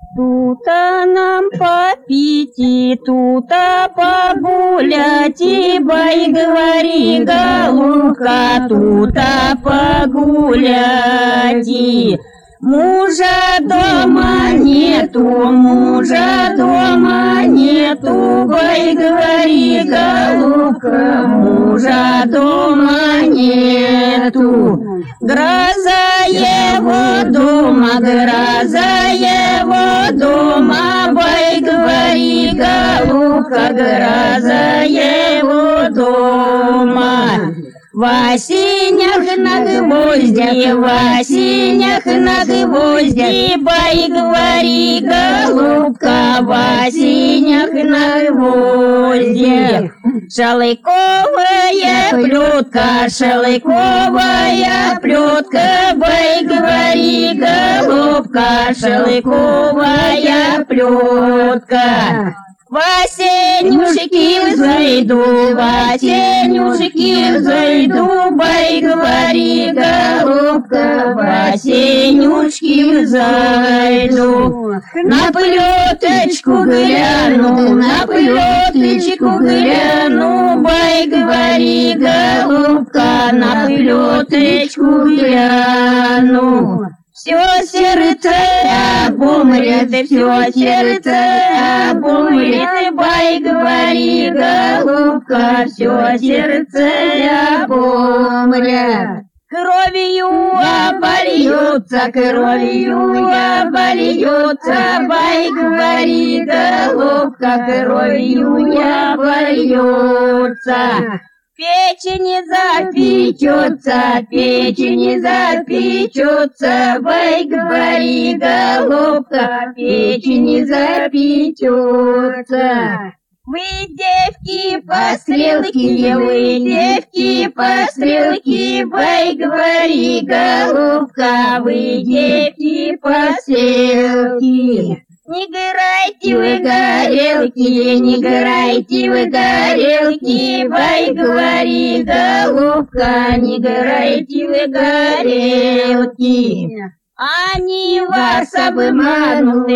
Тут-то нам попить, и тут-то погулять, и бай, говори, голубка, тут-то погулять. И мужа дома нету, бай, говори, голубка, мужа дома нету. Гроза его дома, бай, говори, голубка, гроза его дома. В осенях на гвозди, бай, говори, голубка, в осенях на гвозди. Шалыковая плетка, бай, говори, голубка, шалыковая плетка. В осенюшки взойду, бай, говори, голубка, в осенюшки взойду. На плеточку гляну, бай, говори, голубка, на плеточку гляну. Все сердце обумрет, бай, говори, голубка, все сердце обумрет. Кровью обольется, бай, говори, голубка, кровью обольется. Печень запечется, бай, говори, голубка, печень запечется. Вы, девки, пострелки, бай, говори, голубка, вы, девки, пострелки. Не играйте вы горелки, бай, говори, голубка, не играйте вы горелки. Они вас обмануты,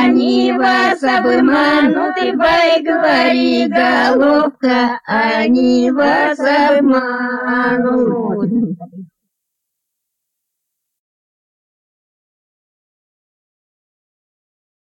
бай, говори, голубка, они вас обманут.